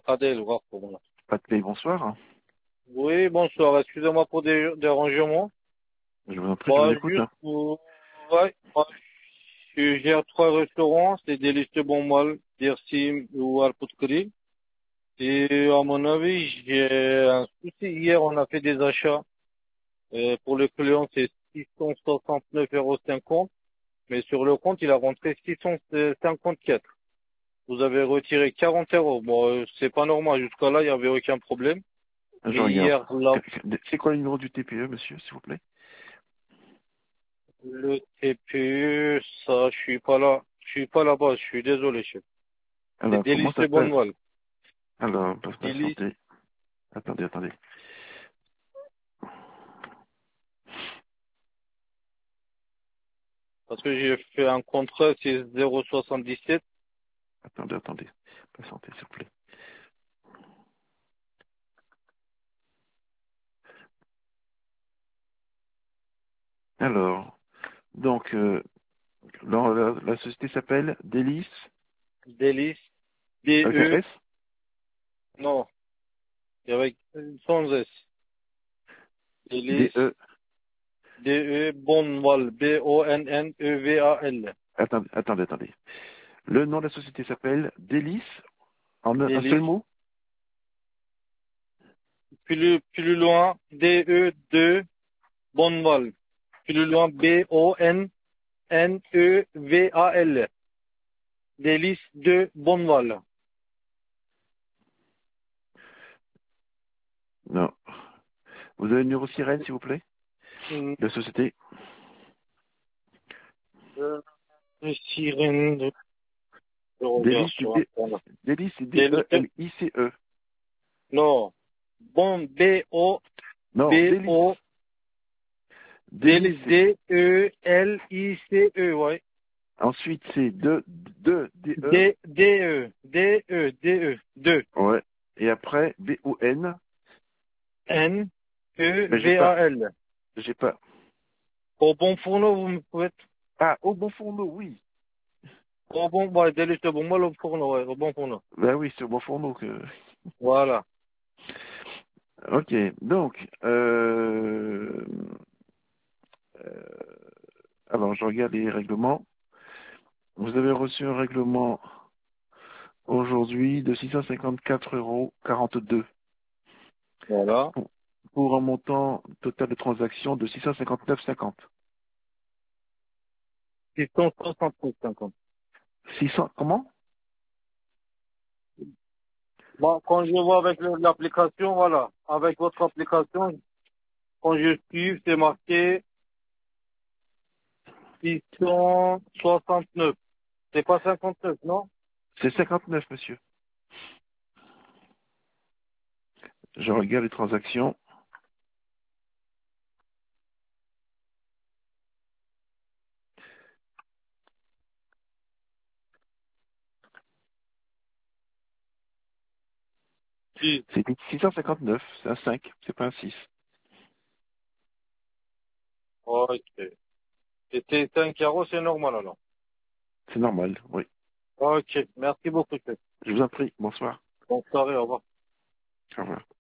Adèle, voir pour moi. Pas de paye, bonsoir. Oui, bonsoir. Excusez-moi pour des dérangements. Je vous en prie, je vous Bah, écoute. juste pour... Ouais, moi, je gère trois restaurants. C'est des listes bon mal, Dersim ou Al Poutkri. Et à mon avis, j'ai un souci. Hier, on a fait des achats. Pour le client, c'est 669,50 €. Mais sur le compte, il a rentré 654. Vous avez retiré 40 euros. Bon, c'est pas normal. Jusqu'à là, il n'y avait aucun problème. Je Mais regarde. hier, là, C'est quoi le numéro du TPE, monsieur, s'il vous plaît? le TPE, ça, je suis pas là. Je suis pas là-bas, je suis désolé, chef. C'est Alors, comment Délice ça de s'appelle? Bonneval. Alors, Délice, patientez. Attendez, attendez. parce que j'ai fait un contrat, c'est 077. Attendez, attendez. Patientez, s'il vous plaît. Alors, donc, la société s'appelle Délice, Délice, avec un DE, S? non, avec, sans S. Délice, D-E. DE, Bonneval, Bonneval. Attendez, attendez, attendez. Le nom de la société s'appelle Délice, en un seul Délice, mot? plus loin, DE, 2, Bonneval. Plus loin, Bonneval. Délice de Bonneval. Non. Vous avez le numéro sirène, s'il vous plaît? De la société? Euh, Sirène, je regarde Délice, c'est sur Internet. Délice, c'est Délice, D-E-L-I-C-E. non. Bon, Non, Délice. B-O, Délice, Délice, D-E-L-I-C-E, ouais. ensuite c'est D-E. D-E, 2, Ouais. Et après, B-O-N. Mais N-E-V-A-L. j'ai pas. Au bon fourneau, vous me pouvez. Ah, au bon fourneau, oui. Au bon, ouais, Délice de Bonneval, au fourneau, ouais, au bon fourneau. Ben oui, c'est au bon fourneau que. Voilà. Ok, donc, alors je regarde les règlements. Vous avez reçu un règlement aujourd'hui de 654,42 € Voilà. pour un montant total de transactions de 659,50. 660, 600, comment? bon, quand je vois avec l'application, voilà. Avec votre application, quand je suis, c'est marqué 669. C'est pas 59, non? C'est 59, monsieur. Je regarde les transactions. Si. C'est 659, c'est un 5, c'est pas un 6. Ok. C'était 5 euros, c'est normal alors. C'est normal, oui. Ok. Merci beaucoup, chef. Je vous en prie, bonsoir. Bonne soirée, au revoir. Au revoir.